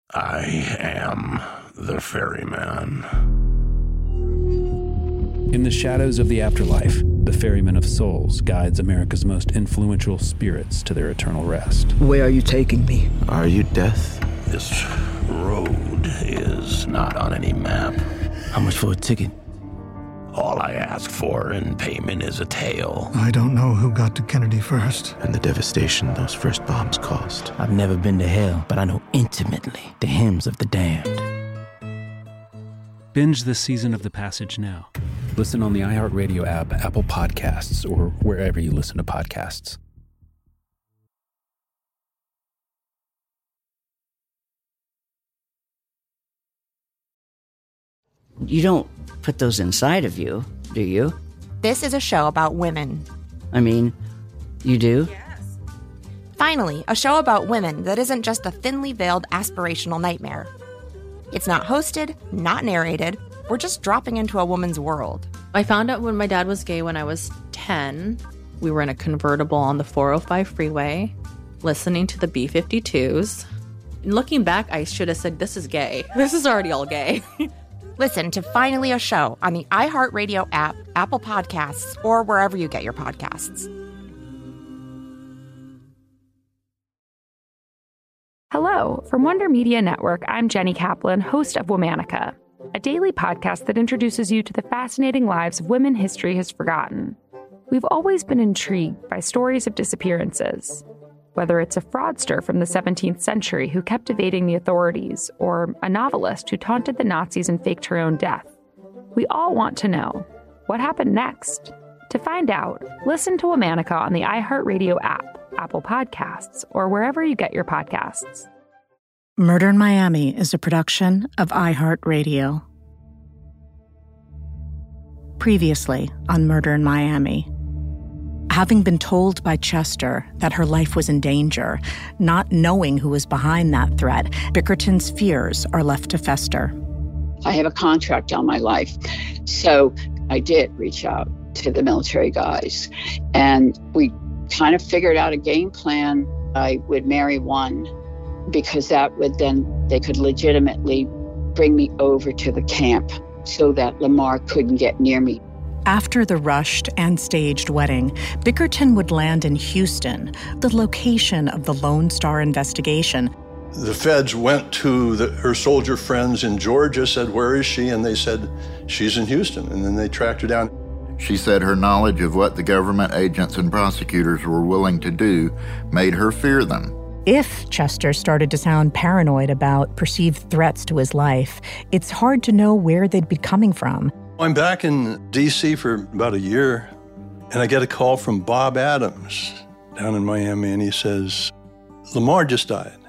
I am the ferryman. In the shadows of the afterlife, the Ferryman of Souls guides America's most influential spirits to their eternal rest. Where are you taking me? Are you death? This road is not on any map. How much for a ticket? All I ask for in payment is a tale. I don't know who got to Kennedy first. And the devastation those first bombs caused. I've never been to hell, but I know intimately the hymns of the damned. Binge this season of The Passage now. Listen on the iHeartRadio app, Apple Podcasts, or wherever you listen to podcasts. You don't put those inside of you, do you? This is a show about women. I mean, you do? Yes. Finally, a show about women that isn't just a thinly veiled aspirational nightmare. It's not hosted, not narrated. We're just dropping into a woman's world. I found out when my dad was gay when I was 10. We were in a convertible on the 405 freeway, listening to the B-52s. And looking back, I should have said, this is gay. This is already all gay. Listen to Finally a Show on the iHeartRadio app, Apple Podcasts, or wherever you get your podcasts. Hello. From Wonder Media Network, I'm Jenny Kaplan, host of Womanica, a daily podcast that introduces you to the fascinating lives of women history has forgotten. We've always been intrigued by stories of disappearances. Whether it's a fraudster from the 17th century who kept evading the authorities, or a novelist who taunted the Nazis and faked her own death, we all want to know, what happened next? To find out, listen to Womanica on the iHeartRadio app, Apple Podcasts, or wherever you get your podcasts. Murder in Miami is a production of iHeartRadio. Previously on Murder in Miami. Having been told by Chester that her life was in danger, not knowing who was behind that threat, Bickerton's fears are left to fester. I have a contract on my life, so I did reach out to the military guys, and we kind of figured out a game plan. I would marry one, because that would then, they could legitimately bring me over to the camp so that Lamar couldn't get near me. After the rushed and staged wedding, Bickerton would land in Houston, the location of the Lone Star investigation. The feds went to her soldier friends in Georgia, said, "Where is she?" And they said, "She's in Houston." And then they tracked her down. She said her knowledge of what the government agents and prosecutors were willing to do made her fear them. If Chester started to sound paranoid about perceived threats to his life, it's hard to know where they'd be coming from. I'm back in D.C. for about a year, and I get a call from Bob Adams down in Miami, and he says, "Lamar just died."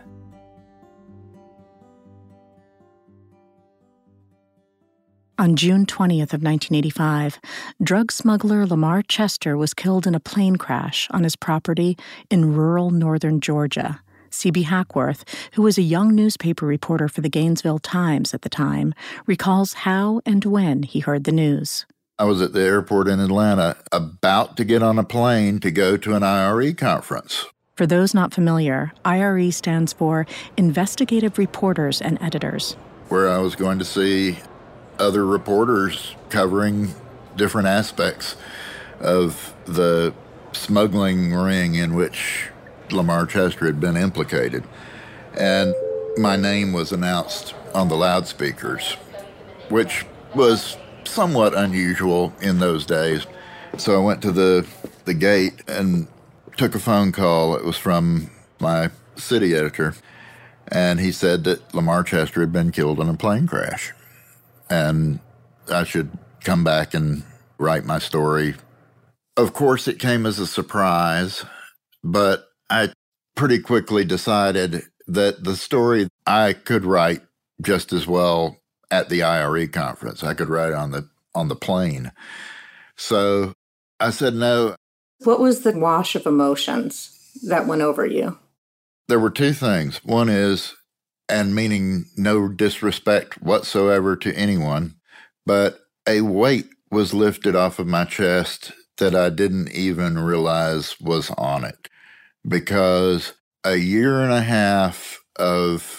On June 20th of 1985, drug smuggler Lamar Chester was killed in a plane crash on his property in rural northern Georgia. C.B. Hackworth, who was a young newspaper reporter for the Gainesville Times at the time, recalls how and when he heard the news. I was at the airport in Atlanta, about to get on a plane to go to an IRE conference. For those not familiar, IRE stands for Investigative Reporters and Editors. Where I was going to see other reporters covering different aspects of the smuggling ring in which Lamar Chester had been implicated. And my name was announced on the loudspeakers, which was somewhat unusual in those days. So I went to the gate and took a phone call. It was from my city editor, and he said that Lamar Chester had been killed in a plane crash, and I should come back and write my story. Of course, it came as a surprise, but I pretty quickly decided that the story I could write just as well at the IRE conference. I could write on the plane. So I said no. What was the wash of emotions that went over you? There were two things. One is, and meaning no disrespect whatsoever to anyone, but a weight was lifted off of my chest that I didn't even realize was on it. Because a year and a half of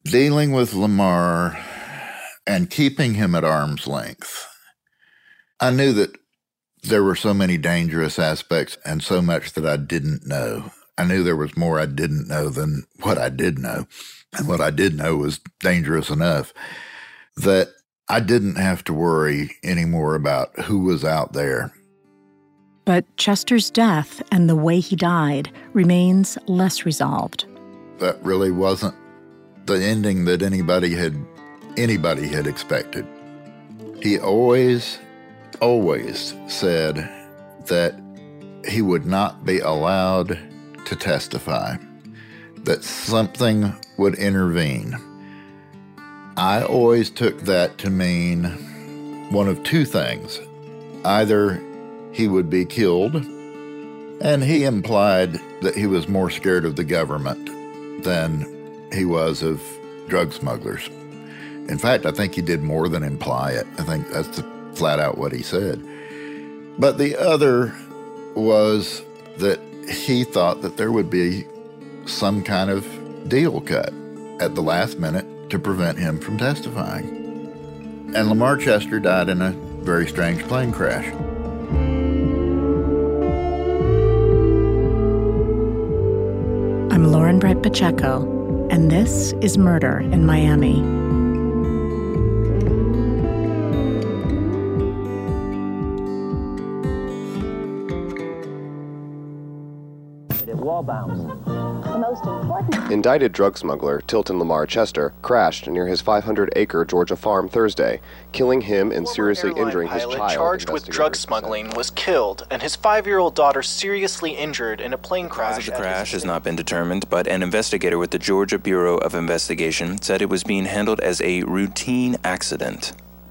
dealing with Lamar and keeping him at arm's length, I knew that there were so many dangerous aspects and so much that I didn't know. I knew there was more I didn't know than what I did know. And what I did know was dangerous enough that I didn't have to worry anymore about who was out there. But Chester's death and the way he died remains less resolved. That really wasn't the ending that anybody had expected. He always said that he would not be allowed to testify, that something would intervene. I always took that to mean one of two things. Either he would be killed, and he implied that he was more scared of the government than he was of drug smugglers. In fact, I think he did more than imply it. I think that's flat out what he said. But the other was that he thought that there would be some kind of deal cut at the last minute to prevent him from testifying. And Lamar Chester died in a very strange plane crash. I'm Lauren Bright Pacheco, and this is Murder in Miami. Indicted drug smuggler Tilton Lamar Chester crashed near his 500-acre Georgia farm Thursday, killing him and seriously injuring his child. Charged with drug smuggling was killed, and his 5-year-old daughter seriously injured in a plane crash. The crash has not been determined, but an investigator with the Georgia Bureau of Investigation said it was being handled as a routine accident.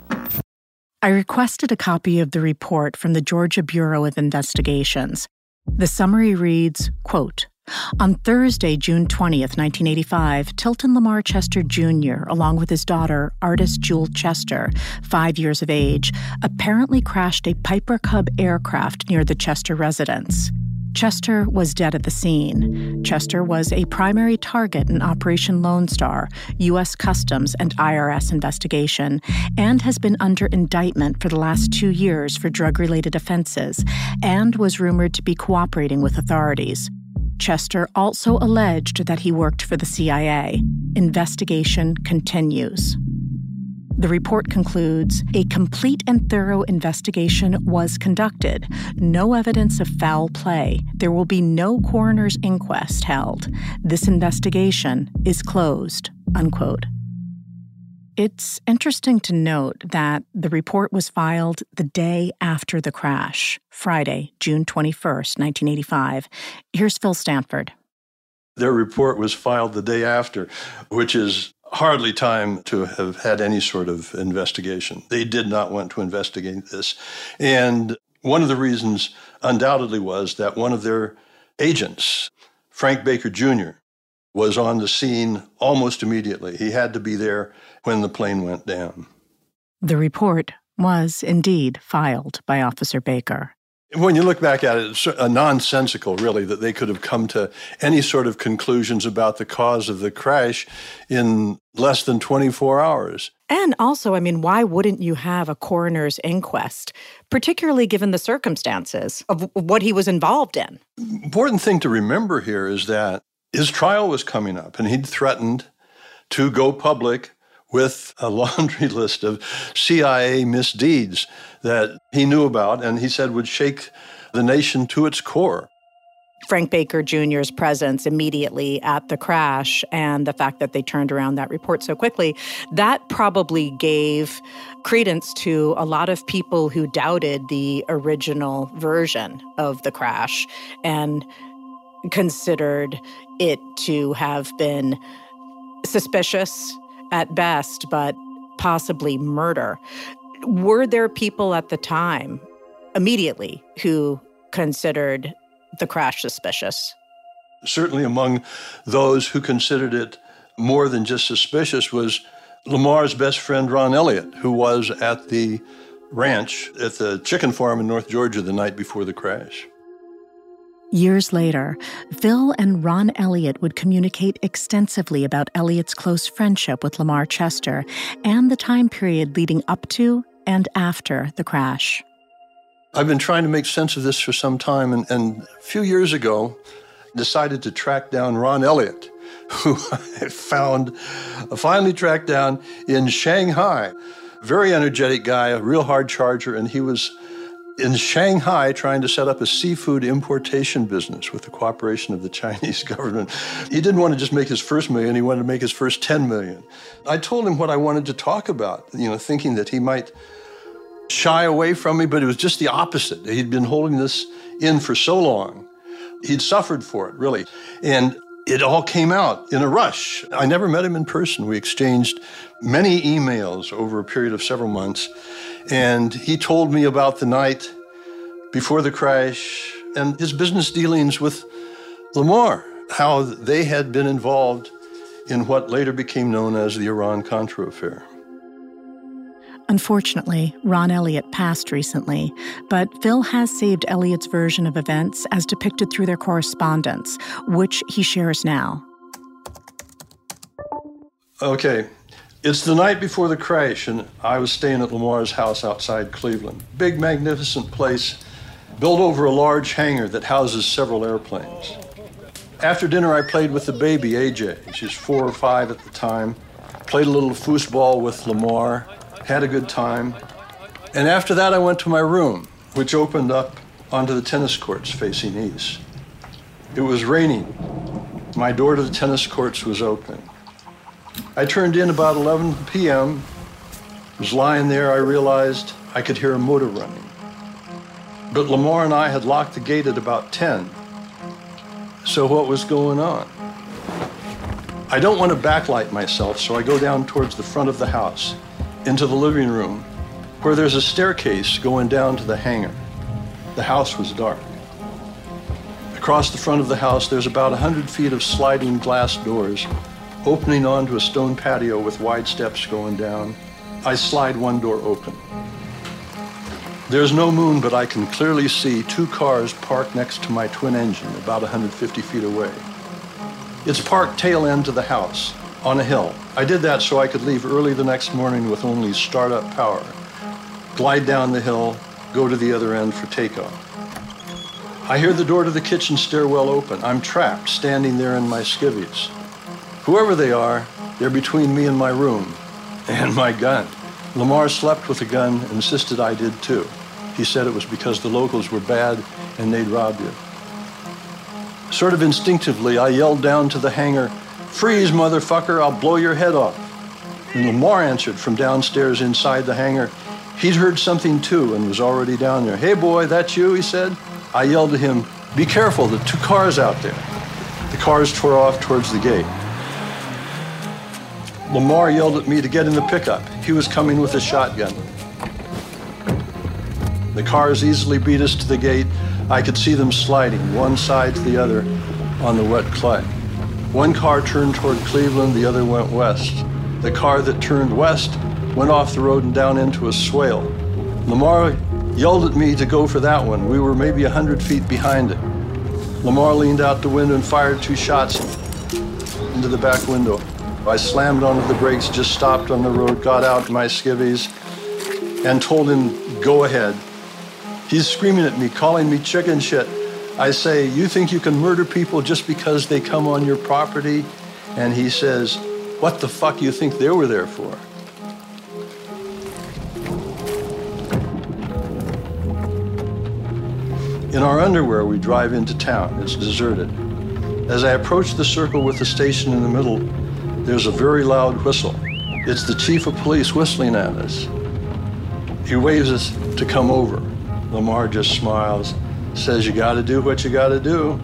I requested a copy of the report from the Georgia Bureau of Investigations. The summary reads, quote, "On Thursday, June 20th, 1985, Tilton Lamar Chester Jr., along with his daughter, Artis Jewel Chester, 5 years of age, apparently crashed a Piper Cub aircraft near the Chester residence. Chester was dead at the scene. Chester was a primary target in Operation Lone Star, U.S. Customs and IRS investigation, and has been under indictment for the last 2 years for drug-related offenses, and was rumored to be cooperating with authorities. Chester also alleged that he worked for the CIA. Investigation continues." The report concludes, "A complete and thorough investigation was conducted. No evidence of foul play. There will be no coroner's inquest held. This investigation is closed," unquote. It's interesting to note that the report was filed the day after the crash, Friday, June 21st, 1985. Here's Phil Stanford. Their report was filed the day after, which is hardly time to have had any sort of investigation. They did not want to investigate this. And one of the reasons undoubtedly was that one of their agents, Frank Baker Jr., was on the scene almost immediately. He had to be there when the plane went down. The report was indeed filed by Officer Baker. When you look back at it, it's nonsensical, really, that they could have come to any sort of conclusions about the cause of the crash in less than 24 hours. And also, why wouldn't you have a coroner's inquest, particularly given the circumstances of what he was involved in? Important thing to remember here is that his trial was coming up, and he'd threatened to go public with a laundry list of CIA misdeeds that he knew about and he said would shake the nation to its core. Frank Baker Jr.'s presence immediately at the crash and the fact that they turned around that report so quickly, that probably gave credence to a lot of people who doubted the original version of the crash and considered it to have been suspicious at best, but possibly murder. Were there people at the time, immediately, who considered the crash suspicious? Certainly among those who considered it more than just suspicious was Lamar's best friend, Ron Elliott, who was at the ranch at the chicken farm in North Georgia the night before the crash. Years later, Phil and Ron Elliott would communicate extensively about Elliott's close friendship with Lamar Chester and the time period leading up to and after the crash. I've been trying to make sense of this for some time, and a few years ago, decided to track down Ron Elliott, who I finally tracked down in Shanghai. Very energetic guy, a real hard charger, and he was in Shanghai trying to set up a seafood importation business with the cooperation of the Chinese government. He didn't want to just make his first million, he wanted to make his first 10 million. I told him what I wanted to talk about, thinking that he might shy away from me, but it was just the opposite. He'd been holding this in for so long. He'd suffered for it, really. And it all came out in a rush. I never met him in person. We exchanged many emails over a period of several months. And he told me about the night before the crash and his business dealings with Lamar, how they had been involved in what later became known as the Iran-Contra affair. Unfortunately, Ron Elliott passed recently, but Phil has saved Elliott's version of events as depicted through their correspondence, which he shares now. Okay, it's the night before the crash, and I was staying at Lamar's house outside Cleveland. Big, magnificent place, built over a large hangar that houses several airplanes. After dinner, I played with the baby, AJ. She's 4 or 5 at the time. Played a little foosball with Lamar. Had a good time. And after that, I went to my room, which opened up onto the tennis courts facing east. It was raining. My door to the tennis courts was open. I turned in about 11 p.m. Was lying there, I realized I could hear a motor running. But Lamar and I had locked the gate at about 10. So what was going on? I don't want to backlight myself, so I go down towards the front of the house, into the living room, where there's a staircase going down to the hangar. The house was dark. Across the front of the house, there's about 100 feet of sliding glass doors, opening onto a stone patio with wide steps going down. I slide one door open. There's no moon, but I can clearly see 2 cars parked next to my twin engine, about 150 feet away. It's parked tail end to the house, on a hill. I did that so I could leave early the next morning with only startup power, glide down the hill, go to the other end for takeoff. I hear the door to the kitchen stairwell open. I'm trapped, standing there in my skivvies. Whoever they are, they're between me and my room, and my gun. Lamar slept with a gun and insisted I did too. He said it was because the locals were bad and they'd robbed you. Sort of instinctively, I yelled down to the hangar, "Freeze, motherfucker, I'll blow your head off." And Lamar answered from downstairs inside the hangar. He'd heard something too and was already down there. "Hey boy, that's you," he said. I yelled to him, "Be careful, the 2 cars out there." The cars tore off towards the gate. Lamar yelled at me to get in the pickup. He was coming with a shotgun. The cars easily beat us to the gate. I could see them sliding one side to the other on the wet clay. One car turned toward Cleveland, the other went west. The car that turned west went off the road and down into a swale. Lamar yelled at me to go for that one. We were maybe 100 feet behind it. Lamar leaned out the window and fired 2 shots into the back window. I slammed onto the brakes, just stopped on the road, got out my skivvies, and told him, "Go ahead." He's screaming at me, calling me chicken shit. I say, "You think you can murder people just because they come on your property?" And he says, "What the fuck you think they were there for?" In our underwear, we drive into town. It's deserted. As I approach the circle with the station in the middle, there's a very loud whistle. It's the chief of police whistling at us. He waves us to come over. Lamar just smiles, says, "You gotta do what you gotta do."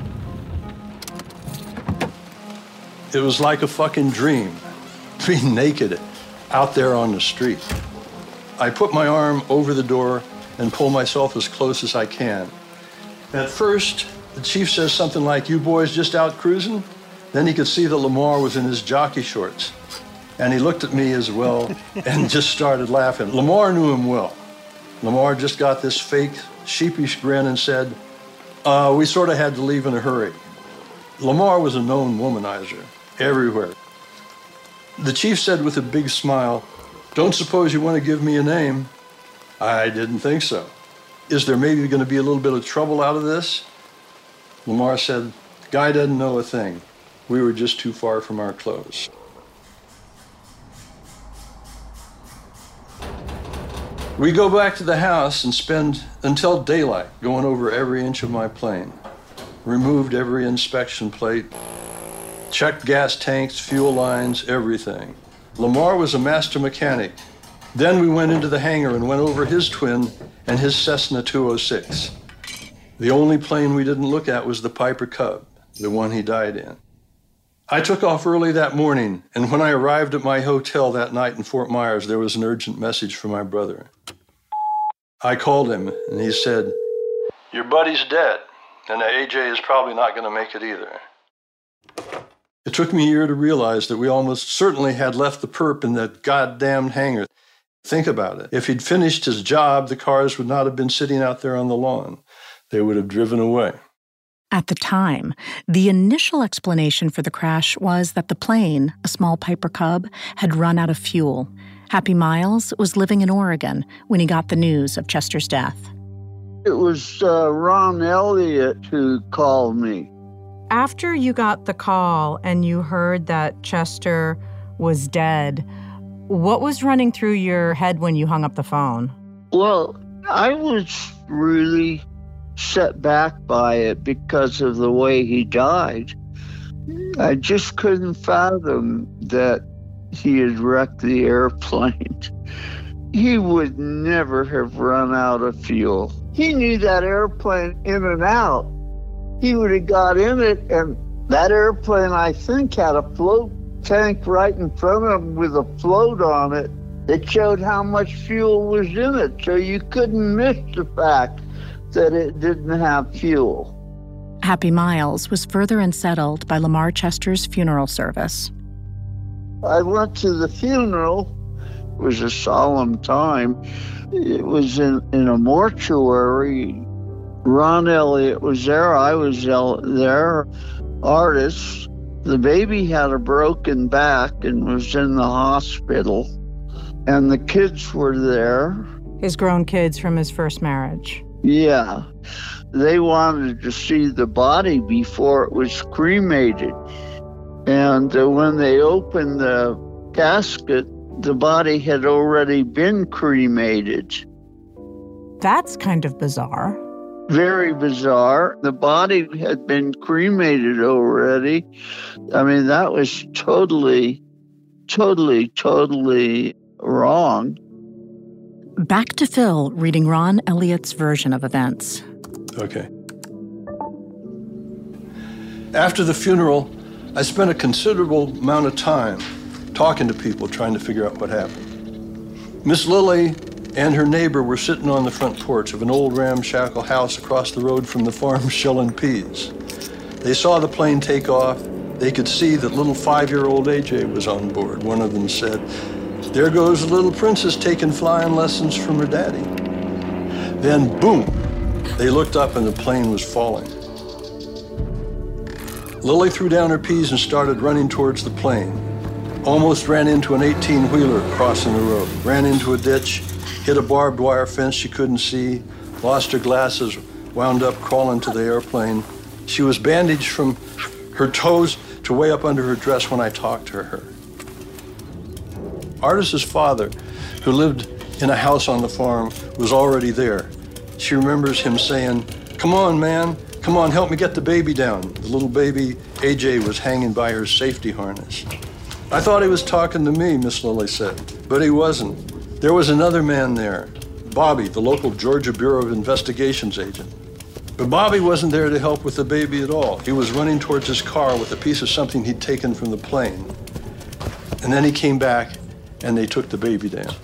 It was like a fucking dream, being naked out there on the street. I put my arm over the door and pull myself as close as I can. At first, the chief says something like, "You boys just out cruising?" Then he could see that Lamar was in his jockey shorts. And he looked at me as well and just started laughing. Lamar knew him well. Lamar just got this fake, sheepish grin and said, We sort of had to leave in a hurry. Lamar was a known womanizer everywhere. The chief said with a big smile, "Don't suppose you want to give me a name?" I didn't think so. "Is there maybe going to be a little bit of trouble out of this?" Lamar said, "Guy doesn't know a thing. We were just too far from our clothes." We go back to the house and spend until daylight going over every inch of my plane. Removed every inspection plate, checked gas tanks, fuel lines, everything. Lamar was a master mechanic. Then we went into the hangar and went over his twin and his Cessna 206. The only plane we didn't look at was the Piper Cub, the one he died in. I took off early that morning, and when I arrived at my hotel that night in Fort Myers, there was an urgent message from my brother. I called him, and he said, "Your buddy's dead, and AJ is probably not going to make it either." It took me a year to realize that we almost certainly had left the perp in that goddamned hangar. Think about it. If he'd finished his job, the cars would not have been sitting out there on the lawn. They would have driven away. At the time, the initial explanation for the crash was that the plane, a small Piper Cub, had run out of fuel. Happy Miles was living in Oregon when he got the news of Chester's death. It was Ron Elliott who called me. After you got the call and you heard that Chester was dead, what was running through your head when you hung up the phone? Well, I was really set back by it because of the way he died. I just couldn't fathom that he had wrecked the airplane. He would never have run out of fuel. He knew that airplane in and out. He would have got in it, and that airplane, I think, had a float tank right in front of him with a float on it that showed how much fuel was in it, so you couldn't miss the fact that it didn't have fuel. Happy Miles was further unsettled by Lamar Chester's funeral service. I went to the funeral. It was a solemn time. It was in a mortuary. Ron Elliott was there. I was there. Artists. The baby had a broken back and was in the hospital. And the kids were there. His grown kids from his first marriage. Yeah. They wanted to see the body before it was cremated. And when they opened the casket, the body had already been cremated. That's kind of bizarre. Very bizarre. The body had been cremated already. I mean, that was totally wrong. Back to Phil reading Ron Elliott's version of events. Okay. After the funeral, I spent a considerable amount of time talking to people, trying to figure out what happened. Miss Lily and her neighbor were sitting on the front porch of an old ramshackle house across the road from the farm shelling peas. They saw the plane take off. They could see that little 5-year-old AJ was on board. One of them said, "There goes the little princess taking flying lessons from her daddy." Then, boom, they looked up and the plane was falling. Lily threw down her peas and started running towards the plane. Almost ran into an 18-wheeler crossing the road. Ran into a ditch, hit a barbed wire fence she couldn't see, lost her glasses, wound up crawling to the airplane. She was bandaged from her toes to way up under her dress when I talked to her. Artis's father, who lived in a house on the farm, was already there. She remembers him saying, "Come on, man. Come on, help me get the baby down." The little baby, AJ, was hanging by her safety harness. "I thought he was talking to me," Miss Lily said, but he wasn't. There was another man there, Bobby, the local Georgia Bureau of Investigations agent. But Bobby wasn't there to help with the baby at all. He was running towards his car with a piece of something he'd taken from the plane. And then he came back and they took the baby down.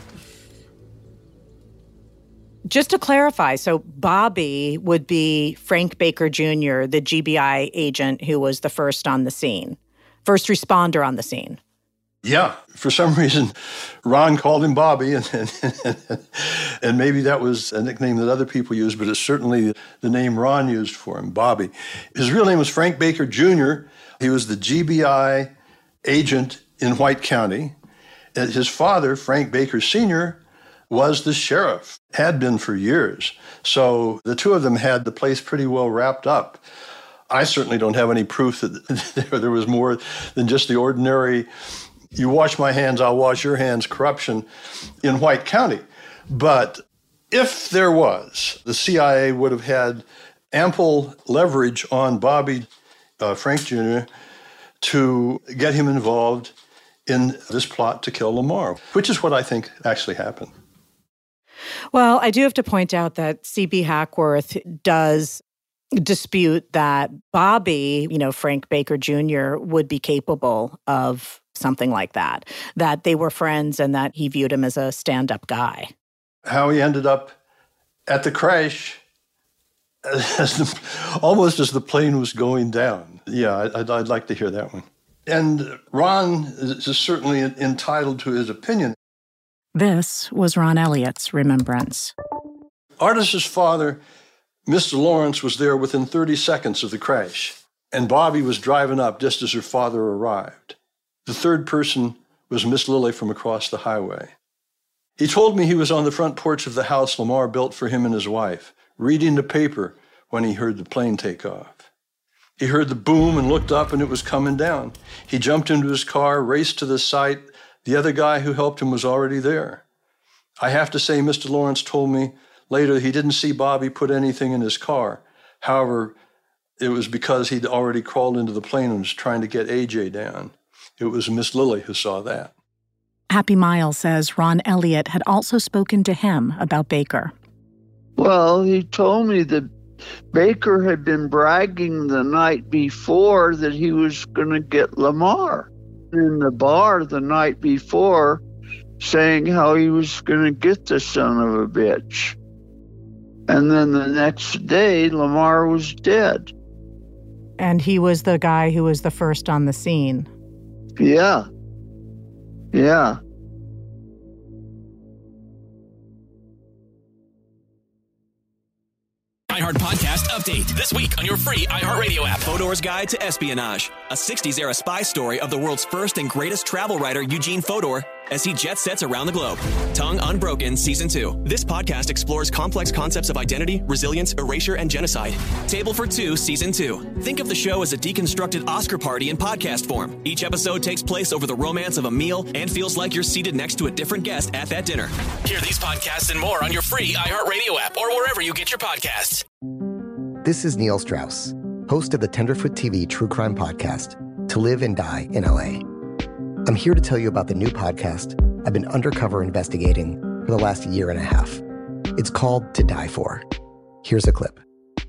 Just to clarify, so Bobby would be Frank Baker Jr., the GBI agent who was the first on the scene, first responder on the scene. Yeah, for some reason, Ron called him Bobby, and maybe that was a nickname that other people used, but it's certainly the name Ron used for him, Bobby. His real name was Frank Baker Jr. He was the GBI agent in White County. And his father, Frank Baker Sr., was the sheriff, had been for years. So the two of them had the place pretty well wrapped up. I certainly don't have any proof that there was more than just the ordinary, you wash my hands, I'll wash your hands, corruption in White County. But if there was, the CIA would have had ample leverage on Bobby, Frank Jr., to get him involved in this plot to kill Lamar, which is what I think actually happened. Well, I do have to point out that C.B. Hackworth does dispute that Bobby, Frank Baker Jr., would be capable of something like that they were friends and that he viewed him as a stand-up guy. How he ended up at the crash almost as the plane was going down. Yeah, I'd like to hear that one. And Ron is certainly entitled to his opinion. This was Ron Elliott's remembrance. Artis's father, Mr. Lawrence, was there within 30 seconds of the crash, and Bobby was driving up just as her father arrived. The third person was Miss Lily from across the highway. He told me he was on the front porch of the house Lamar built for him and his wife, reading the paper when he heard the plane take off. He heard the boom and looked up, and it was coming down. He jumped into his car, raced to the site. The other guy who helped him was already there. I have to say, Mr. Lawrence told me later he didn't see Bobby put anything in his car. However, it was because he'd already crawled into the plane and was trying to get AJ down. It was Miss Lily who saw that. Happy Miles says Ron Elliott had also spoken to him about Baker. Well, he told me that Baker had been bragging the night before that he was going to get Lamar in the bar the night before, saying how he was going to get the son of a bitch. And then the next day, Lamar was dead. And he was the guy who was the first on the scene. Yeah. Yeah. iHeart Podcast Update. This week on your free iHeartRadio app. Fodor's Guide to Espionage. A 60s-era spy story of the world's first and greatest travel writer, Eugene Fodor, as he jet sets around the globe. Tongue Unbroken Season 2. This podcast explores complex concepts of identity, resilience, erasure, and genocide. Table for Two Season 2. Think of the show as a deconstructed Oscar party in podcast form. Each episode takes place over the romance of a meal and feels like you're seated next to a different guest at that dinner. Hear these podcasts and more on your free iHeartRadio app or wherever you get your podcasts. This is Neil Strauss, host of the Tenderfoot TV True Crime Podcast, To Live and Die in L.A. I'm here to tell you about the new podcast I've been undercover investigating for the last year and a half. It's called To Die For. Here's a clip.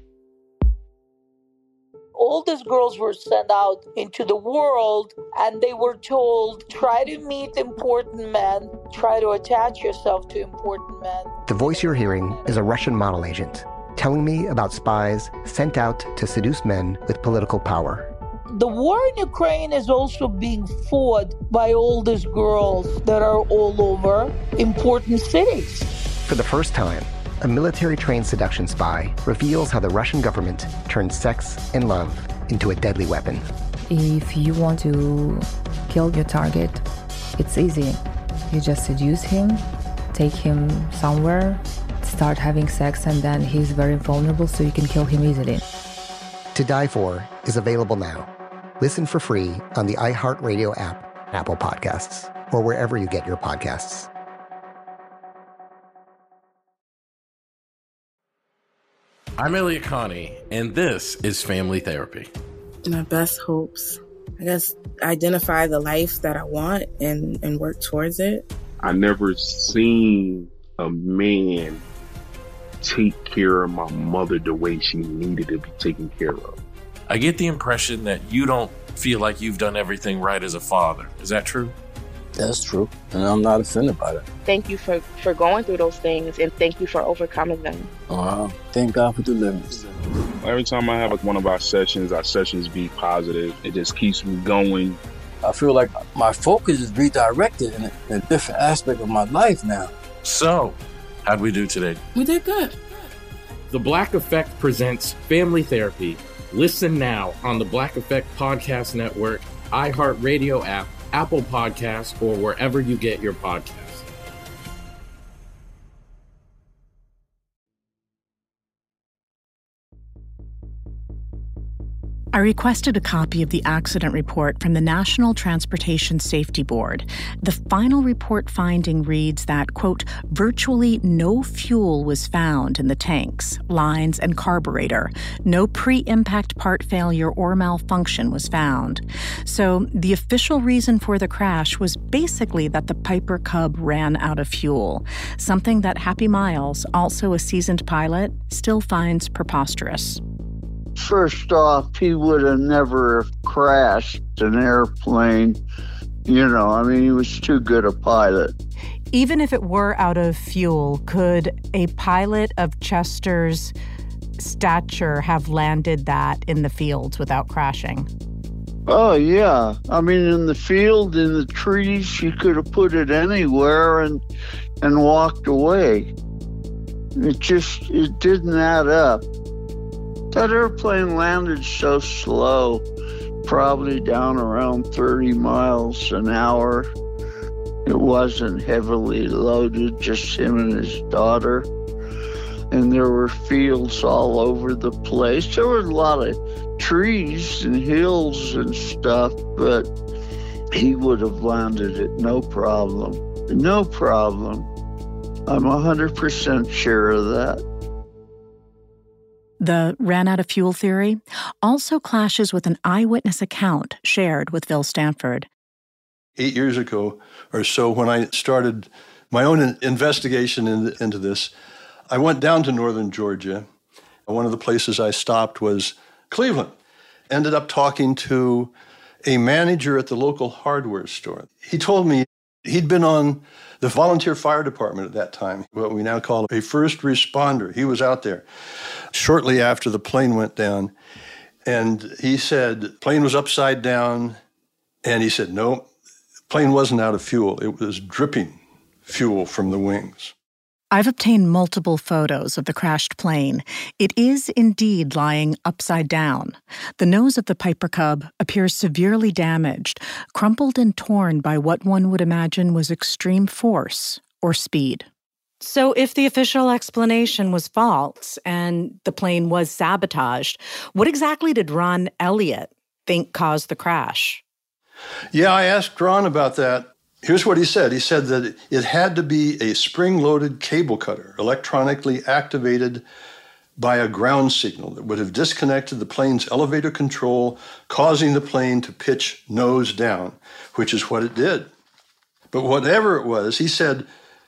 All these girls were sent out into the world and they were told, try to meet important men, try to attach yourself to important men. The voice you're hearing is a Russian model agent telling me about spies sent out to seduce men with political power. The war in Ukraine is also being fought by all these girls that are all over important cities. For the first time, a military-trained seduction spy reveals how the Russian government turned sex and love into a deadly weapon. If you want to kill your target, it's easy. You just seduce him, take him somewhere, start having sex, and then he's very vulnerable, so you can kill him easily. To Die For is available now. Listen for free on the iHeartRadio app, Apple Podcasts, or wherever you get your podcasts. I'm Elliot Connie, and this is Family Therapy. My best hopes, I guess, identify the life that I want and work towards it. I never seen a man take care of my mother the way she needed to be taken care of. I get the impression that you don't feel like you've done everything right as a father. Is that true? That's true, and I'm not offended by that. Thank you for going through those things, and thank you for overcoming them. Wow. Thank God for deliverance. Every time I have one of our sessions be positive. It just keeps me going. I feel like my focus is redirected in a different aspect of my life now. So, how'd we do today? We did good. The Black Effect presents Family Therapy. Listen now on the Black Effect Podcast Network, iHeartRadio app, Apple Podcasts, or wherever you get your podcasts. I requested a copy of the accident report from the National Transportation Safety Board. The final report finding reads that, quote, virtually no fuel was found in the tanks, lines, and carburetor. No pre-impact part failure or malfunction was found. So the official reason for the crash was basically that the Piper Cub ran out of fuel, something that Happy Miles, also a seasoned pilot, still finds preposterous. First off, he would have never crashed an airplane. He was too good a pilot. Even if it were out of fuel, could a pilot of Chester's stature have landed that in the fields without crashing? Oh, yeah. In the field, in the trees, you could have put it anywhere and walked away. It didn't add up. That airplane landed so slow, probably down around 30 miles an hour. It wasn't heavily loaded, just him and his daughter. And there were fields all over the place. There were a lot of trees and hills and stuff, but he would have landed it no problem. No problem. I'm 100% sure of that. The ran out of fuel theory also clashes with an eyewitness account shared with Phil Stanford. 8 years ago or so, when I started my own investigation into this, I went down to northern Georgia. One of the places I stopped was Cleveland. Ended up talking to a manager at the local hardware store. He told me he'd been on the volunteer fire department at that time, what we now call a first responder. He was out there shortly after the plane went down. And he said the plane was upside down. And he said, no, the plane wasn't out of fuel. It was dripping fuel from the wings. I've obtained multiple photos of the crashed plane. It is indeed lying upside down. The nose of the Piper Cub appears severely damaged, crumpled and torn by what one would imagine was extreme force or speed. So if the official explanation was false and the plane was sabotaged, what exactly did Ron Elliott think caused the crash? Yeah, I asked Ron about that. Here's what he said. He said that it had to be a spring-loaded cable cutter, electronically activated by a ground signal that would have disconnected the plane's elevator control, causing the plane to pitch nose down, which is what it did. But whatever it was, he said,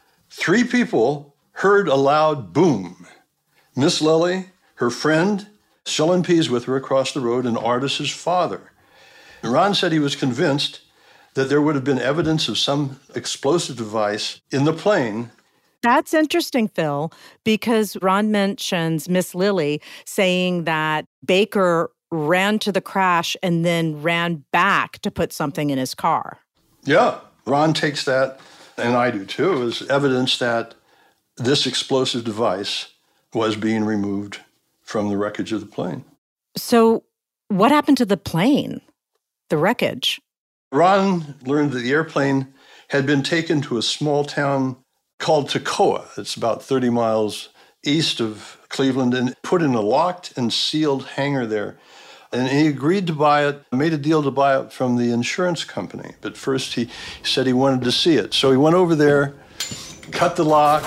3 people heard a loud boom. Miss Lily, her friend, selling peas with her across the road, and Artis's father. And Ron said he was convinced that there would have been evidence of some explosive device in the plane. That's interesting, Phil, because Ron mentions Miss Lily saying that Baker ran to the crash and then ran back to put something in his car. Yeah, Ron takes that, and I do too, as evidence that this explosive device was being removed from the wreckage of the plane. So what happened to the plane, the wreckage? Ron learned that the airplane had been taken to a small town called Toccoa. It's about 30 miles east of Cleveland, and put in a locked and sealed hangar there. And he agreed to buy it, made a deal to buy it from the insurance company. But first he said he wanted to see it. So he went over there, cut the lock,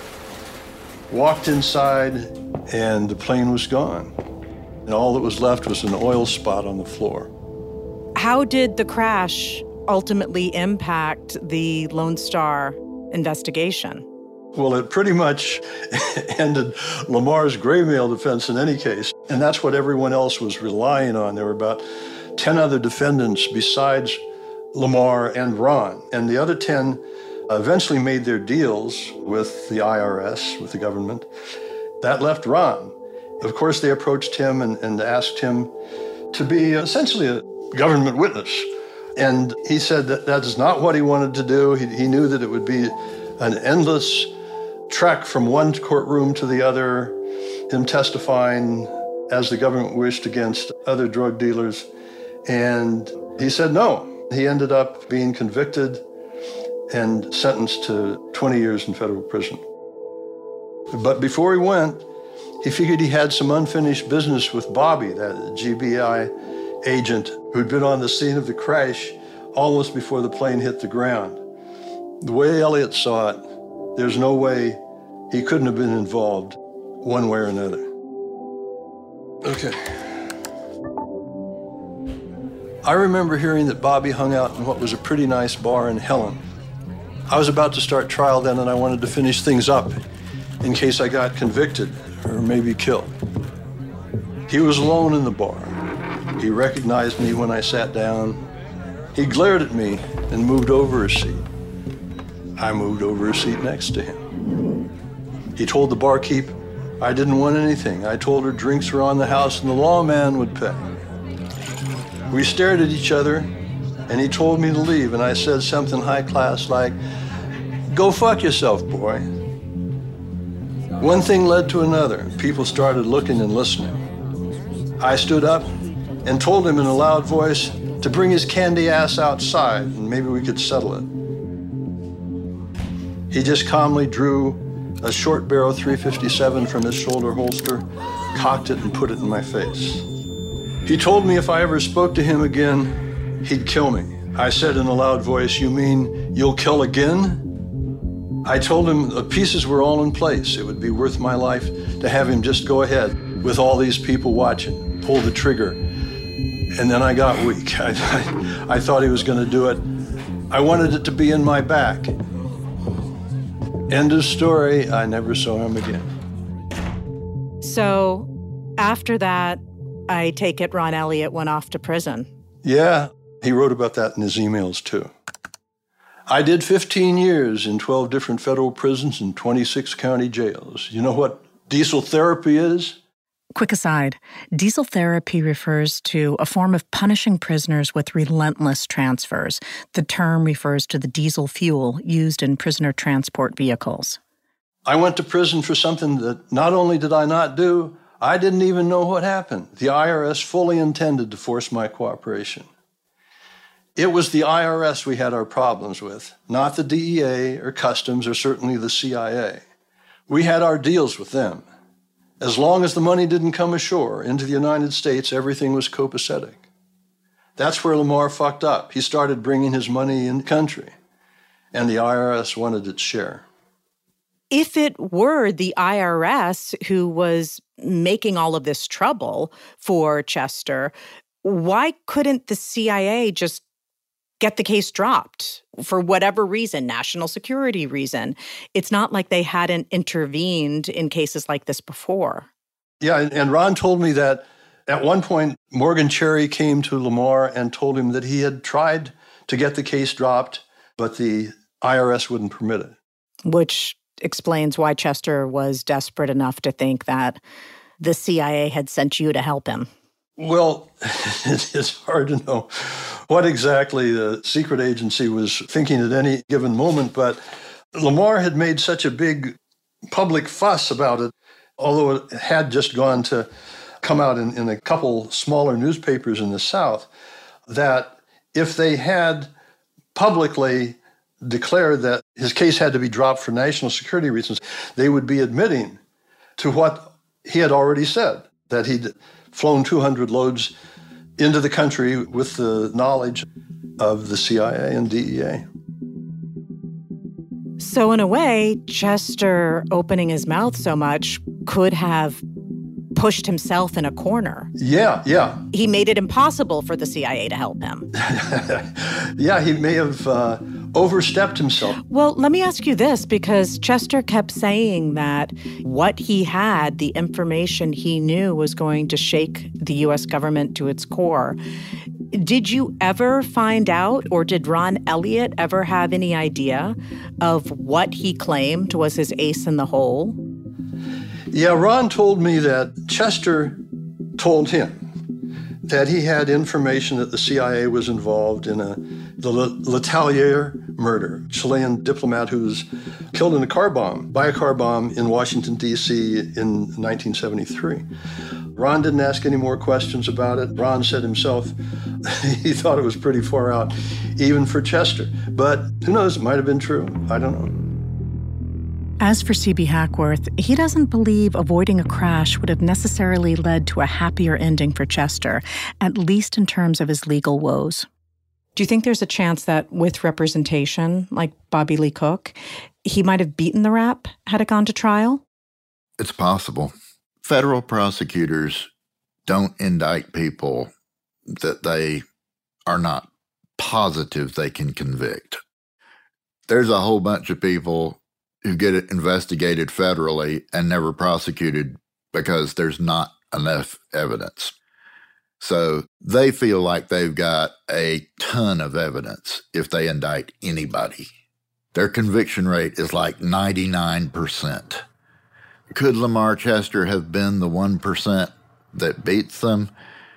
walked inside, and the plane was gone. And all that was left was an oil spot on the floor. How did the crash ultimately impact the Lone Star investigation? Well, it pretty much ended Lamar's gray mail defense in any case, and that's what everyone else was relying on. There were about 10 other defendants besides Lamar and Ron, and the other 10 eventually made their deals with the IRS, with the government. That left Ron. Of course, they approached him and asked him to be essentially a government witness. And he said that that is not what he wanted to do. He knew that it would be an endless trek from one courtroom to the other, him testifying as the government wished against other drug dealers. And he said no. He ended up being convicted and sentenced to 20 years in federal prison. But before he went, he figured he had some unfinished business with Bobby, that GBI agent who'd been on the scene of the crash almost before the plane hit the ground. The way Elliot saw it, there's no way he couldn't have been involved one way or another. Okay. I remember hearing that Bobby hung out in what was a pretty nice bar in Helen. I was about to start trial then, and I wanted to finish things up in case I got convicted or maybe killed. He was alone in the bar. He recognized me when I sat down. He glared at me and moved over a seat. I moved over a seat next to him. He told the barkeep I didn't want anything. I told her drinks were on the house and the lawman would pay. We stared at each other, and he told me to leave, and I said something high class like, "Go fuck yourself, boy." One thing led to another. People started looking and listening. I stood up and told him in a loud voice to bring his candy ass outside, and maybe we could settle it. He just calmly drew a short barrel .357 from his shoulder holster, cocked it, and put it in my face. He told me if I ever spoke to him again, he'd kill me. I said in a loud voice, "You mean you'll kill again?" I told him the pieces were all in place. It would be worth my life to have him just go ahead with all these people watching, pull the trigger. And then I got weak. I thought he was going to do it. I wanted it to be in my back. End of story. I never saw him again. So after that, I take it Ron Elliott went off to prison. Yeah, he wrote about that in his emails too. I did 15 years in 12 different federal prisons and 26 county jails. You know what diesel therapy is? Quick aside, diesel therapy refers to a form of punishing prisoners with relentless transfers. The term refers to the diesel fuel used in prisoner transport vehicles. I went to prison for something that not only did I not do, I didn't even know what happened. The IRS fully intended to force my cooperation. It was the IRS we had our problems with, not the DEA or Customs or certainly the CIA. We had our deals with them. As long as the money didn't come ashore into the United States, everything was copacetic. That's where Lamar fucked up. He started bringing his money in the country, and the IRS wanted its share. If it were the IRS who was making all of this trouble for Chester, why couldn't the CIA just get the case dropped for whatever reason, national security reason? It's not like they hadn't intervened in cases like this before. Yeah, and Ron told me that at one point, Morgan Cherry came to Lamar and told him that he had tried to get the case dropped, but the IRS wouldn't permit it. Which explains why Chester was desperate enough to think that the CIA had sent you to help him. Well, it's hard to know what exactly the secret agency was thinking at any given moment, but Lamar had made such a big public fuss about it, although it had just gone to come out in a couple smaller newspapers in the South, that if they had publicly declared that his case had to be dropped for national security reasons, they would be admitting to what he had already said, that he'd flown 200 loads into the country with the knowledge of the CIA and DEA. So in a way, Chester opening his mouth so much could have pushed himself in a corner. Yeah. He made it impossible for the CIA to help him. Yeah, he may have overstepped himself. Well, let me ask you this, because Chester kept saying that what he had, the information he knew, was going to shake the U.S. government to its core. Did you ever find out, or did Ron Elliott ever have any idea of what he claimed was his ace in the hole? Yeah, Ron told me that Chester told him that he had information that the CIA was involved in the Letelier murder, Chilean diplomat who was killed in a car bomb in Washington, D.C. in 1973. Ron didn't ask any more questions about it. Ron said himself he thought it was pretty far out, even for Chester. But who knows, it might have been true. I don't know. As for C.B. Hackworth, he doesn't believe avoiding a crash would have necessarily led to a happier ending for Chester, at least in terms of his legal woes. Do you think there's a chance that with representation, like Bobby Lee Cook, he might have beaten the rap had it gone to trial? It's possible. Federal prosecutors don't indict people that they are not positive they can convict. There's a whole bunch of people who get investigated federally and never prosecuted because there's not enough evidence. So they feel like they've got a ton of evidence if they indict anybody. Their conviction rate is like 99%. Could Lamar Chester have been the 1% that beats them?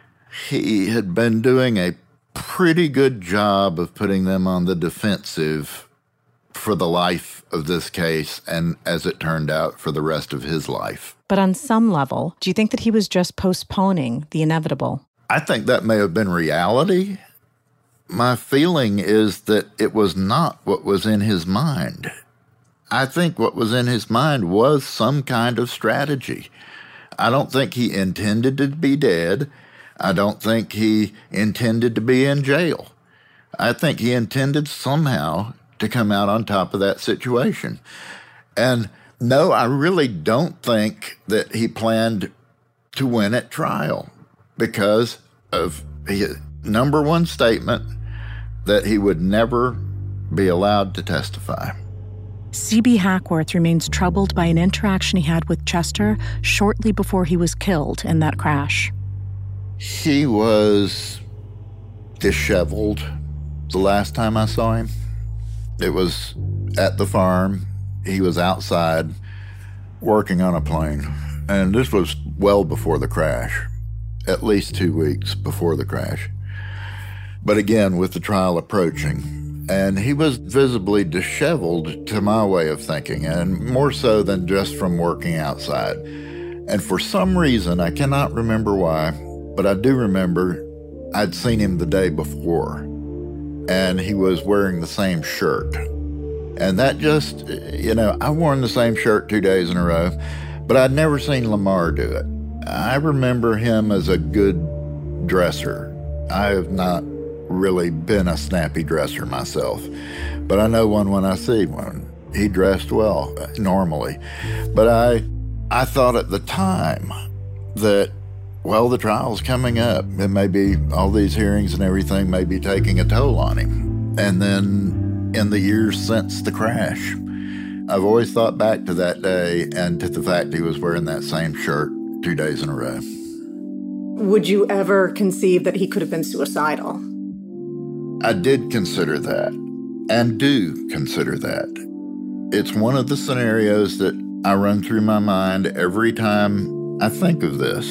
He had been doing a pretty good job of putting them on the defensive for the life of this case, and as it turned out, for the rest of his life. But on some level, do you think that he was just postponing the inevitable? I think that may have been reality. My feeling is that it was not what was in his mind. I think what was in his mind was some kind of strategy. I don't think he intended to be dead. I don't think he intended to be in jail. I think he intended somehow to come out on top of that situation. And no, I really don't think that he planned to win at trial because of his number one statement that he would never be allowed to testify. C.B. Hackworth remains troubled by an interaction he had with Chester shortly before he was killed in that crash. He was disheveled the last time I saw him. It was at the farm. He was outside working on a plane. And this was well before the crash, at least 2 weeks before the crash. But again, with the trial approaching, and he was visibly disheveled to my way of thinking, and more so than just from working outside. And for some reason, I cannot remember why, but I do remember I'd seen him the day before, and he was wearing the same shirt. And that just, I worn the same shirt 2 days in a row, but I'd never seen Lamar do it. I remember him as a good dresser. I have not really been a snappy dresser myself, but I know one when I see one. He dressed well, normally. But I thought at the time that, well, the trial's coming up, and maybe all these hearings and everything may be taking a toll on him. And then in the years since the crash, I've always thought back to that day and to the fact he was wearing that same shirt 2 days in a row. Would you ever conceive that he could have been suicidal? I did consider that, and do consider that. It's one of the scenarios that I run through my mind every time I think of this.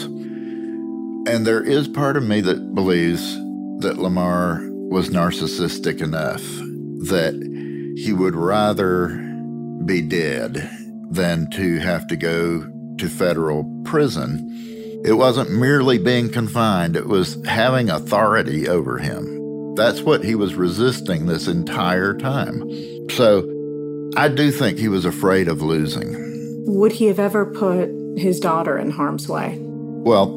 And there is part of me that believes that Lamar was narcissistic enough that he would rather be dead than to have to go to federal prison. It wasn't merely being confined, it was having authority over him. That's what he was resisting this entire time. So I do think he was afraid of losing. Would he have ever put his daughter in harm's way? Well,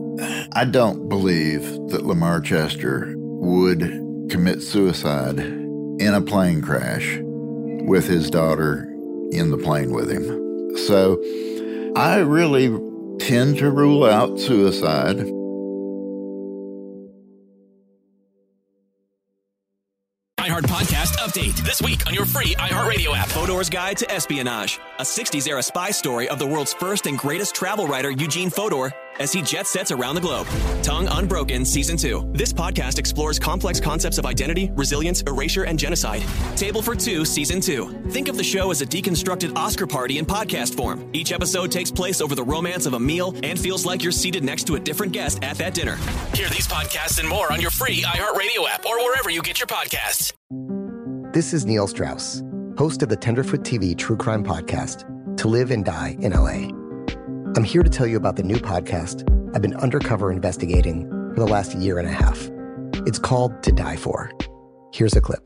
I don't believe that Lamar Chester would commit suicide in a plane crash with his daughter in the plane with him. So I really tend to rule out suicide. iHeart Podcast Update this week on your free iHeartRadio app. Fodor's Guide to Espionage, a 60s-era spy story of the world's first and greatest travel writer, Eugene Fodor, as he jet sets around the globe. Tongue Unbroken Season 2. This podcast explores complex concepts of identity, resilience, erasure, and genocide. Table for Two Season 2. Think of the show as a deconstructed Oscar party in podcast form. Each episode takes place over the romance of a meal and feels like you're seated next to a different guest at that dinner. Hear these podcasts and more on your free iHeartRadio app or wherever you get your podcasts. This is Neil Strauss, host of the Tenderfoot TV True Crime Podcast, To Live and Die in LA. I'm here to tell you about the new podcast I've been undercover investigating for the last year and a half. It's called To Die For. Here's a clip.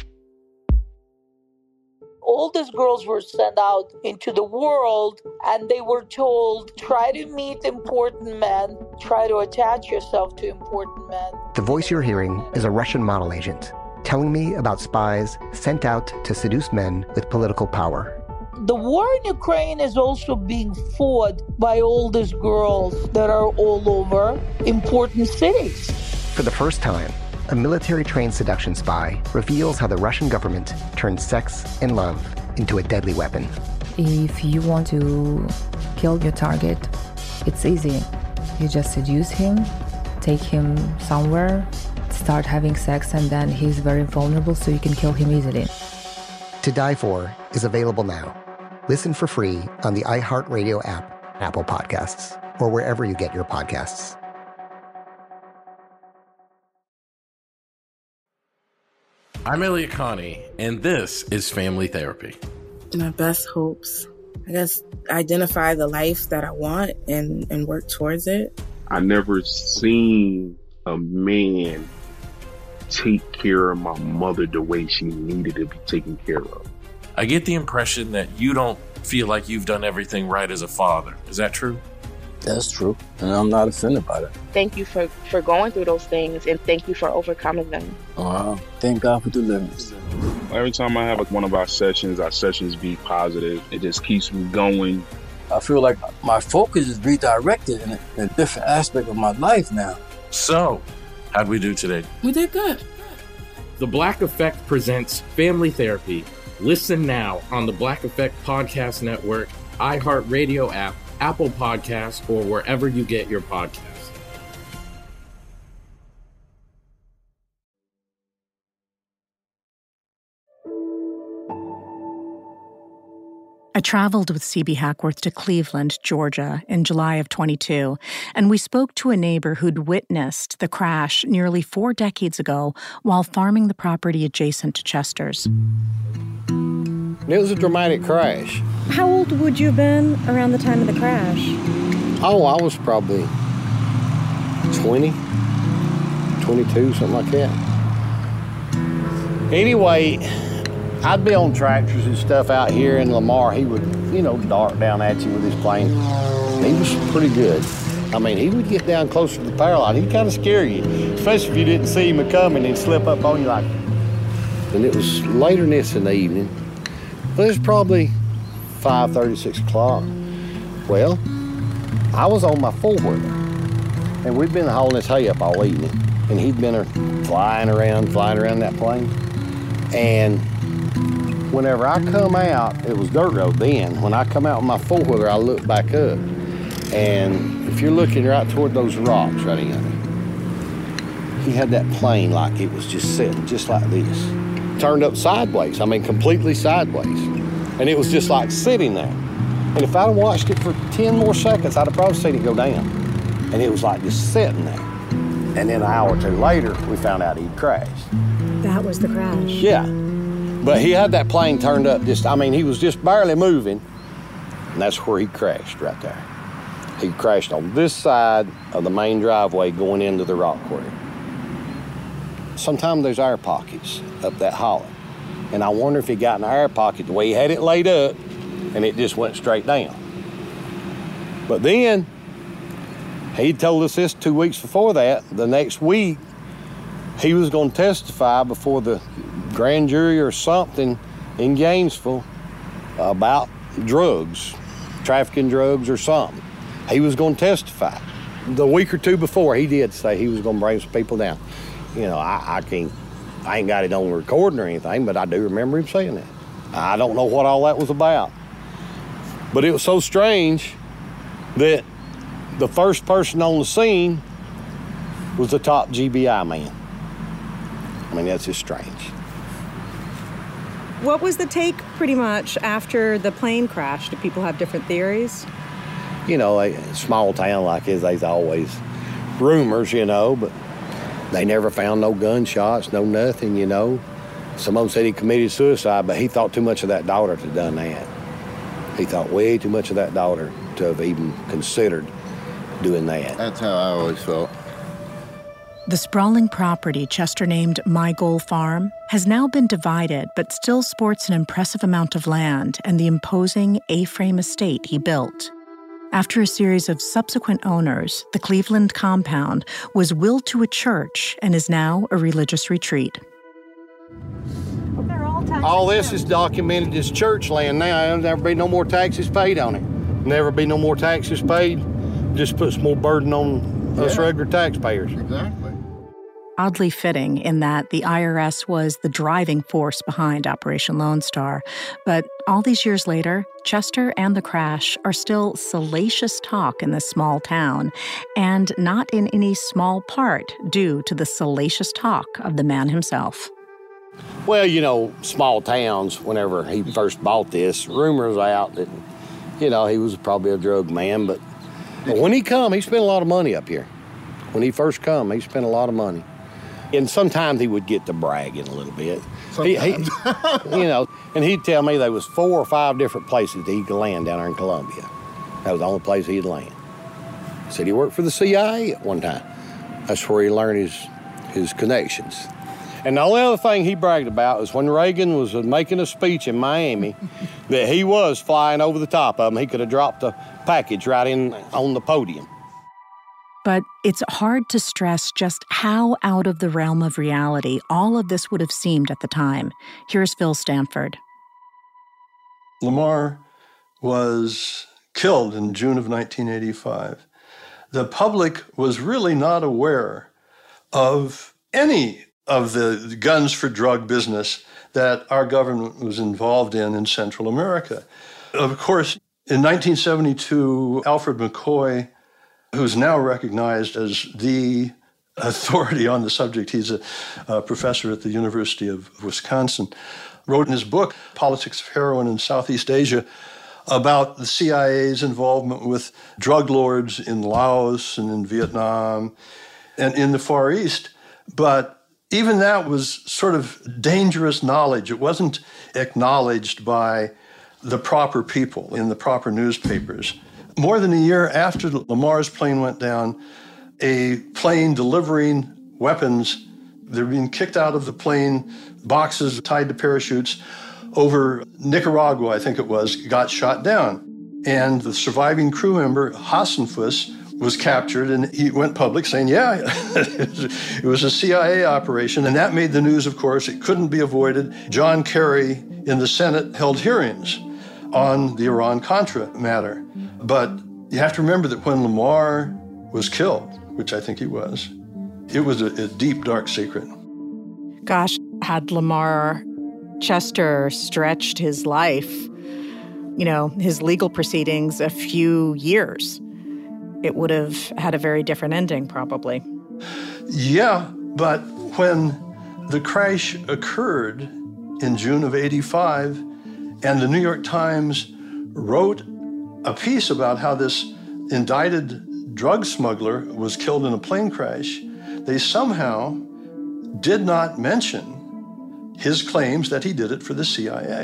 All these girls were sent out into the world and they were told, try to meet important men, try to attach yourself to important men. The voice you're hearing is a Russian model agent telling me about spies sent out to seduce men with political power. The war in Ukraine is also being fought by all these girls that are all over important cities. For the first time, a military-trained seduction spy reveals how the Russian government turned sex and love into a deadly weapon. If you want to kill your target, it's easy. You just seduce him, take him somewhere, start having sex, and then he's very vulnerable, so you can kill him easily. To Die For is available now. Listen for free on the iHeartRadio app, Apple Podcasts, or wherever you get your podcasts. I'm Elliot Connie, and this is Family Therapy. My best hopes, I guess, identify the life that I want and work towards it. I never seen a man take care of my mother the way she needed to be taken care of. I get the impression that you don't feel like you've done everything right as a father. Is that true? That's true, and I'm not offended by that. Thank you for going through those things, and thank you for overcoming them. Thank God for deliverance. Every time I have one of our sessions be positive. It just keeps me going. I feel like my focus is redirected in a different aspect of my life now. So, how'd we do today? We did good. The Black Effect presents Family Therapy. Listen now on the Black Effect Podcast Network, iHeartRadio app, Apple Podcasts, or wherever you get your podcasts. I traveled with C.B. Hackworth to Cleveland, Georgia, in July of 22, and we spoke to a neighbor who'd witnessed the crash nearly 4 decades ago while farming the property adjacent to Chester's. It was a dramatic crash. How old would you have been around the time of the crash? Oh, I was probably 20, 22, something like that. Anyway, I'd be on tractors and stuff out here in Lamar. He would, dart down at you with his plane. He was pretty good. I mean, he would get down closer to the power line. He'd kind of scare you, especially if you didn't see him coming. He'd slip up on you like. And it was later in the evening. But it was probably 5:30, 6 o'clock. Well, I was on my four-wheeler, and we'd been hauling this hay up all evening, and he'd been flying around that plane. And whenever I come out, it was dirt road then. When I come out with my four-wheeler, I look back up, and if you're looking right toward those rocks right in there, he had that plane like it was just sitting just like this. Turned up sideways, completely sideways. And it was just like sitting there. And if I'd have watched it for 10 more seconds, I'd have probably seen it go down. And it was like just sitting there. And then an hour or two later, we found out he'd crashed. That was the crash? Yeah. But he had that plane turned up he was just barely moving. And that's where he crashed right there. He crashed on this side of the main driveway going into the rock quarry. Sometimes there's air pockets up that hollow. And I wonder if he got in the air pocket the way he had it laid up and it just went straight down. But then, he told us this 2 weeks before that. The next week, he was going to testify before the grand jury or something in Gainesville about drugs, trafficking drugs or something. He was going to testify. The week or two before, he did say he was going to bring some people down. I can't I ain't got it on recording or anything, but I do remember him saying that. I don't know what all that was about. But it was so strange that the first person on the scene was the top GBI man. I mean, that's just strange. What was the take pretty much after the plane crash? Do people have different theories? You know, a small town like this, there's always rumors, you know, but they never found no gunshots, no nothing, you know. Some of them said he committed suicide, but he thought too much of that daughter to have done that. He thought way too much of that daughter to have even considered doing that. That's how I always felt. The sprawling property Chester named My Goal Farm has now been divided, but still sports an impressive amount of land and the imposing A-frame estate he built. After a series of subsequent owners, the Cleveland compound was willed to a church and is now a religious retreat. All this is documented as church land now. There'll never be no more taxes paid on it. Never be no more taxes paid. Just puts more burden on us regular taxpayers. Exactly. Oddly fitting in that the IRS was the driving force behind Operation Lone Star. But all these years later, Chester and the crash are still salacious talk in this small town, and not in any small part due to the salacious talk of the man himself. Well, you know, small towns, whenever he first bought this, rumors out that, you know, he was probably a drug man, but when he come, he spent a lot of money up here. When he first come, he spent a lot of money. And sometimes he would get to bragging a little bit. He you know, and he'd tell me there was 4 or 5 different places that he could land down there in Columbia. That was the only place he'd land. He said he worked for the CIA at one time. That's where he learned his connections. And the only other thing he bragged about was when Reagan was making a speech in Miami, that he was flying over the top of him. He could have dropped a package right in on the podium. But it's hard to stress just how out of the realm of reality all of this would have seemed at the time. Here's Phil Stanford. Lamar was killed in June of 1985. The public was really not aware of any of the guns for drug business that our government was involved in Central America. Of course, in 1972, Alfred McCoy, who's now recognized as the authority on the subject, he's a professor at the University of Wisconsin, wrote in his book, Politics of Heroin in Southeast Asia, about the CIA's involvement with drug lords in Laos and in Vietnam and in the Far East. But even that was sort of dangerous knowledge. It wasn't acknowledged by the proper people in the proper newspapers. More than a year after Lamar's plane went down, a plane delivering weapons, they're being kicked out of the plane, boxes tied to parachutes, over Nicaragua, I think it was, got shot down. And the surviving crew member, Hassenfuss, was captured, and he went public saying, yeah, it was a CIA operation. And that made the news, of course. It couldn't be avoided. John Kerry in the Senate held hearings on the Iran-Contra matter. But you have to remember that when Lamar was killed, which I think he was, it was a deep, dark secret. Gosh, had Lamar Chester stretched his life, you know, his legal proceedings a few years, it would have had a very different ending, probably. Yeah, but when the crash occurred in June of '85, and the New York Times wrote a piece about how this indicted drug smuggler was killed in a plane crash, they somehow did not mention his claims that he did it for the CIA.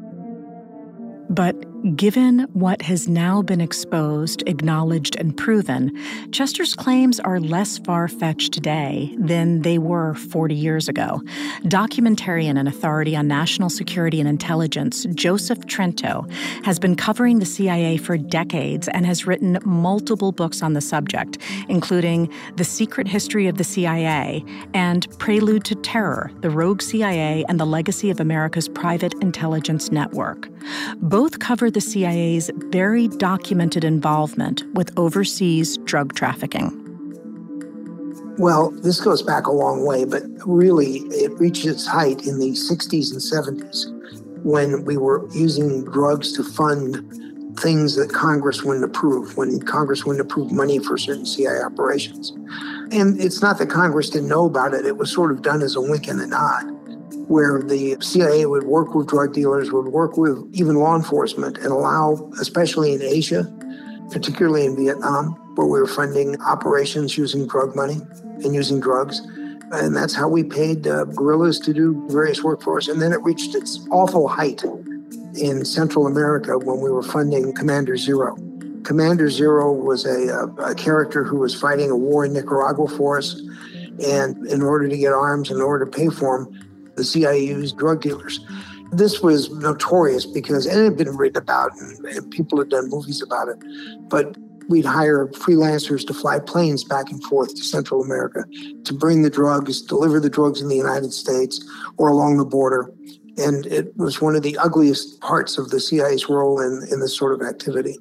But given what has now been exposed, acknowledged, and proven, Chester's claims are less far-fetched today than they were 40 years ago. Documentarian and authority on national security and intelligence, Joseph Trento, has been covering the CIA for decades and has written multiple books on the subject, including The Secret History of the CIA and Prelude to Terror, The Rogue CIA and the Legacy of America's Private Intelligence Network. Both cover the CIA's very documented involvement with overseas drug trafficking. Well, this goes back a long way, but really it reached its height in the 60s and 70s when we were using drugs to fund things that Congress wouldn't approve, when Congress wouldn't approve money for certain CIA operations. And it's not that Congress didn't know about it. It was sort of done as a wink and a nod, where the CIA would work with drug dealers, would work with even law enforcement and allow, especially in Asia, particularly in Vietnam, where we were funding operations using drug money and using drugs. And that's how we paid guerrillas to do various work for us. And then it reached its awful height in Central America when we were funding Commander Zero. Commander Zero was a character who was fighting a war in Nicaragua for us. And in order to get arms, in order to pay for them, the CIA used drug dealers. This was notorious because it had been written about and people had done movies about it. But we'd hire freelancers to fly planes back and forth to Central America to bring the drugs, deliver the drugs in the United States or along the border. And it was one of the ugliest parts of the CIA's role in this sort of activity.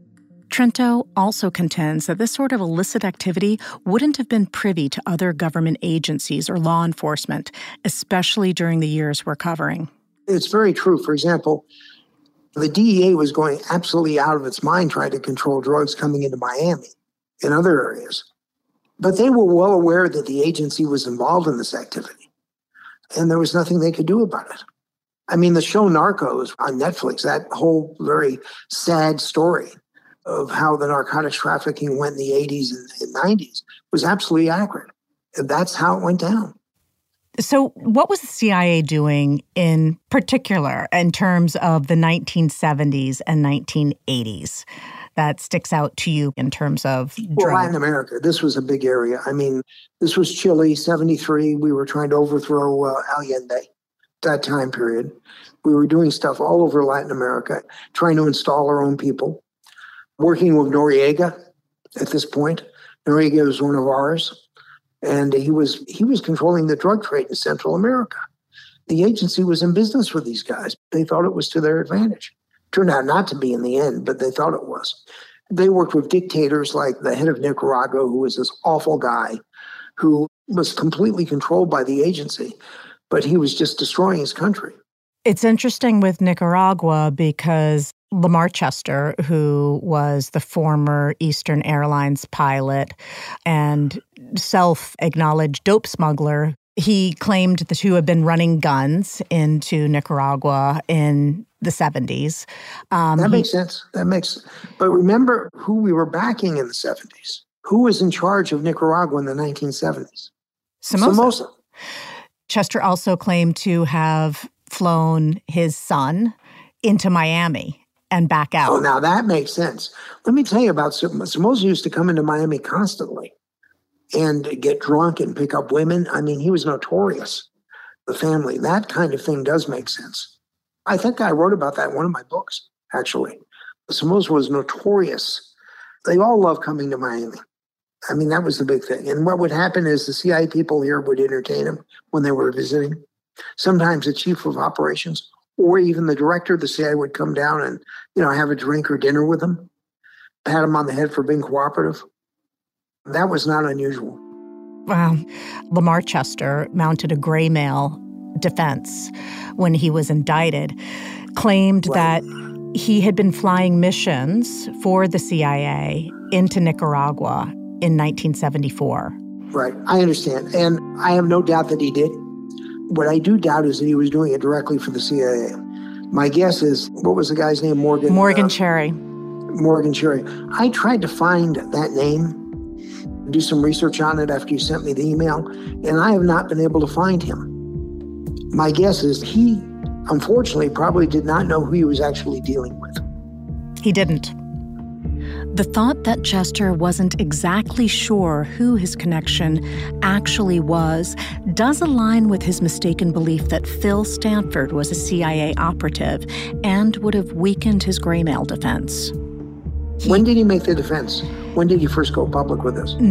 Trento also contends that this sort of illicit activity wouldn't have been privy to other government agencies or law enforcement, especially during the years we're covering. It's very true. For example, the DEA was going absolutely out of its mind trying to control drugs coming into Miami and other areas. But they were well aware that the agency was involved in this activity, and there was nothing they could do about it. I mean, the show Narcos on Netflix, that whole very sad story of how the narcotics trafficking went in the 80s and 90s was absolutely accurate. And that's how it went down. So what was the CIA doing in particular in terms of the 1970s and 1980s that sticks out to you in terms of Well, Latin America, this was a big area. I mean, this was Chile, 73. We were trying to overthrow Allende, that time period. We were doing stuff all over Latin America, trying to install our own people, working with Noriega at this point. Noriega was one of ours. And he was controlling the drug trade in Central America. The agency was in business with these guys. They thought it was to their advantage. Turned out not to be in the end, but they thought it was. They worked with dictators like the head of Nicaragua, who was this awful guy who was completely controlled by the agency, but he was just destroying his country. It's interesting with Nicaragua because Lamar Chester, who was the former Eastern Airlines pilot and self-acknowledged dope smuggler, he claimed to have been running guns into Nicaragua in the 70s. That makes sense. But remember who we were backing in the 70s. Who was in charge of Nicaragua in the 1970s? Somoza. Chester also claimed to have flown his son into Miami and back out. Oh, now that makes sense. Let me tell you about Somoza used to come into Miami constantly and get drunk and pick up women. I mean, he was notorious, the family. That kind of thing does make sense. I think I wrote about that in one of my books, actually. Somoza was notorious. They all loved coming to Miami. I mean, that was the big thing. And what would happen is the CIA people here would entertain him when they were visiting. Sometimes the chief of operations or even the director of the CIA would come down and, have a drink or dinner with him, pat him on the head for being cooperative. That was not unusual. Wow. Lamar Chester mounted a gray mail defense when he was indicted, claimed that he had been flying missions for the CIA into Nicaragua in 1974. Right. I understand. And I have no doubt that he did. What I do doubt is that he was doing it directly for the CIA. My guess is, what was the guy's name? Morgan Cherry. Morgan Cherry. I tried to find that name, do some research on it after you sent me the email, and I have not been able to find him. My guess is he, unfortunately, probably did not know who he was actually dealing with. He didn't. The thought that Chester wasn't exactly sure who his connection actually was does align with his mistaken belief that Phil Stanford was a CIA operative and would have weakened his gray mail defense. When did he make the defense? When did he first go public with this?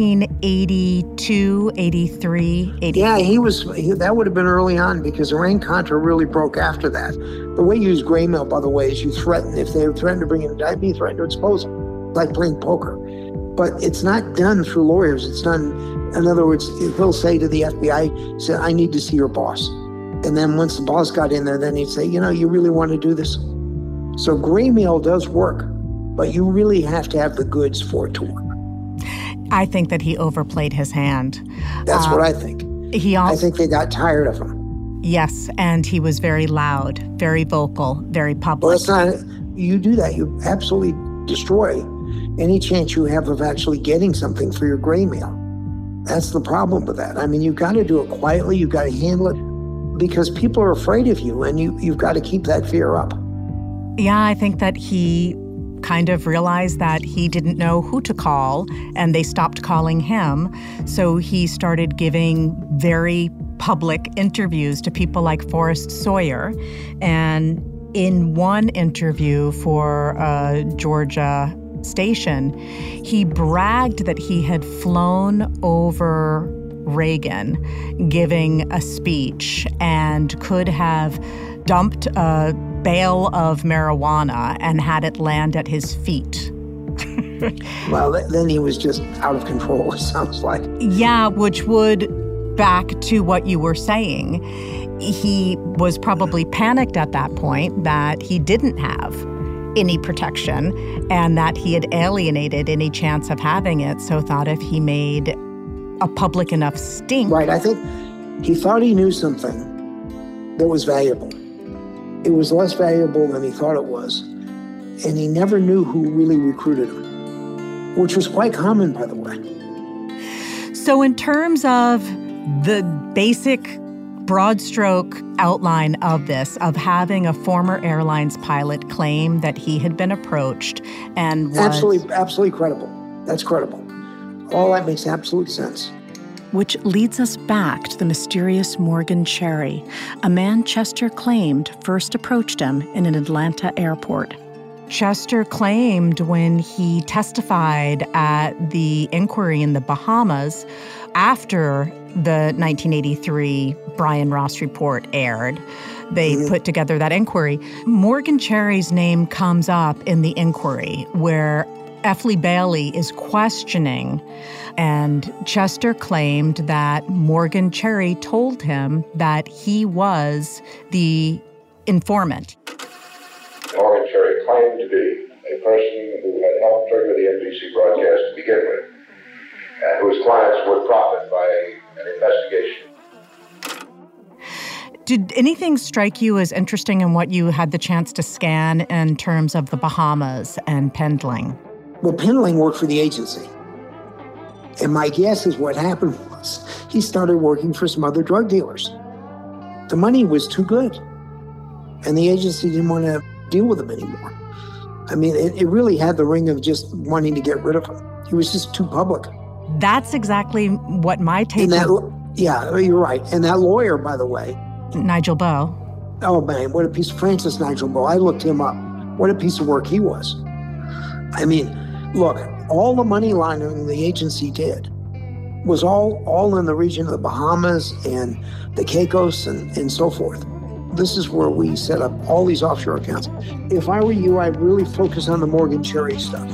1982, 83, 84. Yeah, that would have been early on because Iran-Contra really broke after that. The way you use gray mail, by the way, is you threaten. If they threaten to bring an indictment, you threaten to expose them, like playing poker. But it's not done through lawyers. It's done, in other words, he'll say to the FBI, say, I need to see your boss. And then once the boss got in there, then he'd say, you really want to do this? So gray mail does work, but you really have to have the goods for it to work. I think that he overplayed his hand. That's what I think. I think they got tired of him. Yes, and he was very loud, very vocal, very public. Well, it's not, you do that, you absolutely destroy any chance you have of actually getting something for your gray mail. That's the problem with that. I mean, you've got to do it quietly, you've got to handle it, because people are afraid of you, and you've got to keep that fear up. Yeah, I think that he kind of realized that he didn't know who to call, and they stopped calling him. So he started giving very public interviews to people like Forrest Sawyer. And in one interview for a Georgia station, he bragged that he had flown over Reagan giving a speech and could have dumped a bale of marijuana and had it land at his feet. Well, then he was just out of control, it sounds like. Yeah, which would back to what you were saying. He was probably panicked at that point that he didn't have any protection and that he had alienated any chance of having it, so thought if he made a public enough stink. Right, I think he thought he knew something that was valuable. It was less valuable than he thought it was, and he never knew who really recruited him, which was quite common, by the way. So in terms of the basic broad stroke outline of this, of having a former airlines pilot claim that he had been approached and was... Absolutely credible. That's credible. All that makes absolute sense. Which leads us back to the mysterious Morgan Cherry, a man Chester claimed first approached him in an Atlanta airport. Chester claimed when he testified at the inquiry in the Bahamas after the 1983 Brian Ross report aired, they put together that inquiry. Morgan Cherry's name comes up in the inquiry where F. Lee Bailey is questioning, and Chester claimed that Morgan Cherry told him that he was the informant. Morgan Cherry claimed to be a person who had helped trigger the NBC broadcast to begin with, and whose clients would profit by an investigation. Did anything strike you as interesting in what you had the chance to scan in terms of the Bahamas and Pendling? Well, Pendling worked for the agency. And my guess is what happened was he started working for some other drug dealers. The money was too good. And the agency didn't want to deal with him anymore. I mean, it really had the ring of just wanting to get rid of him. He was just too public. That's exactly what my take was. Yeah, you're right. And that lawyer, by the way. Nigel Bowe. Oh, man, what a piece of Francis Nigel Bowe. I looked him up. What a piece of work he was. I mean, look, all the money laundering the agency did was all in the region of the Bahamas and the Caicos and so forth. This is where we set up all these offshore accounts. If I were you, I'd really focus on the Morgan Cherry stuff.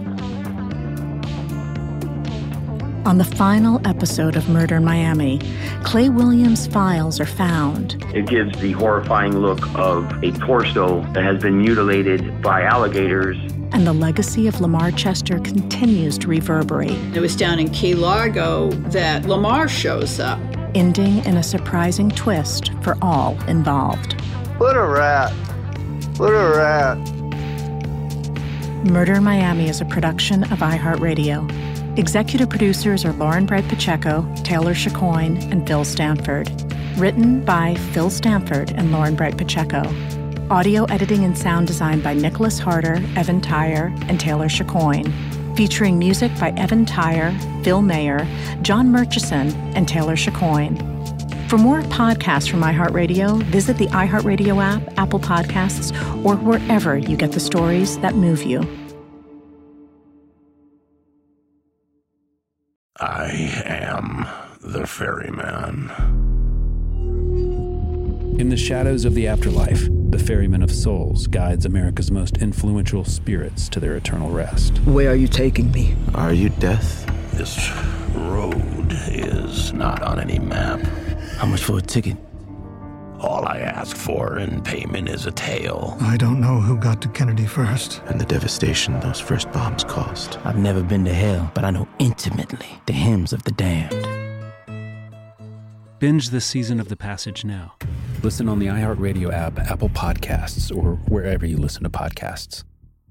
On the final episode of Murder in Miami, Clay Williams' files are found. It gives the horrifying look of a torso that has been mutilated by alligators. And the legacy of Lamar Chester continues to reverberate. It was down in Key Largo that Lamar shows up, ending in a surprising twist for all involved. What a rat. What a rat. Murder in Miami is a production of iHeartRadio. Executive producers are Lauren Bright Pacheco, Taylor Chicoine, and Phil Stanford. Written by Phil Stanford and Lauren Bright Pacheco. Audio editing and sound design by Nicholas Harder, Evan Tyre, and Taylor Chicoine. Featuring music by Evan Tyre, Phil Mayer, John Murchison, and Taylor Chicoine. For more podcasts from iHeartRadio, visit the iHeartRadio app, Apple Podcasts, or wherever you get the stories that move you. I am the ferryman. In the shadows of the afterlife, the Ferryman of Souls guides America's most influential spirits to their eternal rest. Where are you taking me? Are you death? This road is not on any map. How much for a ticket? All I ask for in payment is a tale. I don't know who got to Kennedy first. And the devastation those first bombs caused. I've never been to hell, but I know intimately the hymns of the damned. Binge this season of The Passage now. Listen on the iHeartRadio app, Apple Podcasts, or wherever you listen to podcasts.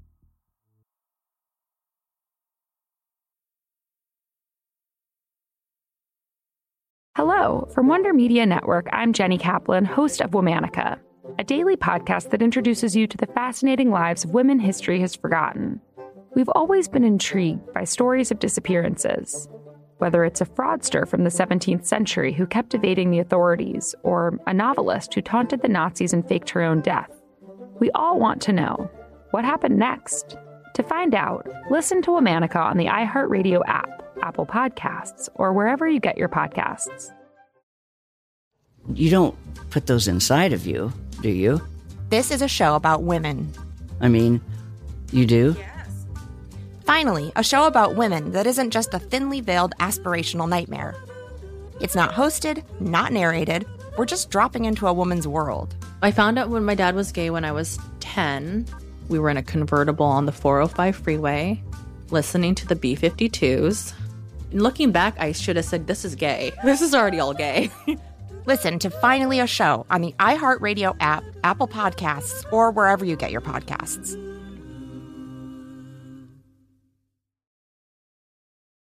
Hello. From Wonder Media Network, I'm Jenny Kaplan, host of Womanica, a daily podcast that introduces you to the fascinating lives of women history has forgotten. We've always been intrigued by stories of disappearances, whether it's a fraudster from the 17th century who kept evading the authorities, or a novelist who taunted the Nazis and faked her own death. We all want to know, what happened next? To find out, listen to Womanica on the iHeartRadio app, Apple Podcasts, or wherever you get your podcasts. You don't put those inside of you, do you? This is a show about women. I mean, you do? Yes. Finally, a show about women that isn't just a thinly veiled aspirational nightmare. It's not hosted, not narrated. We're just dropping into a woman's world. I found out when my dad was gay when I was 10. We were in a convertible on the 405 freeway, listening to the B-52s. Looking back, I should have said, this is gay. This is already all gay. Listen to Finally a Show on the iHeartRadio app, Apple Podcasts, or wherever you get your podcasts.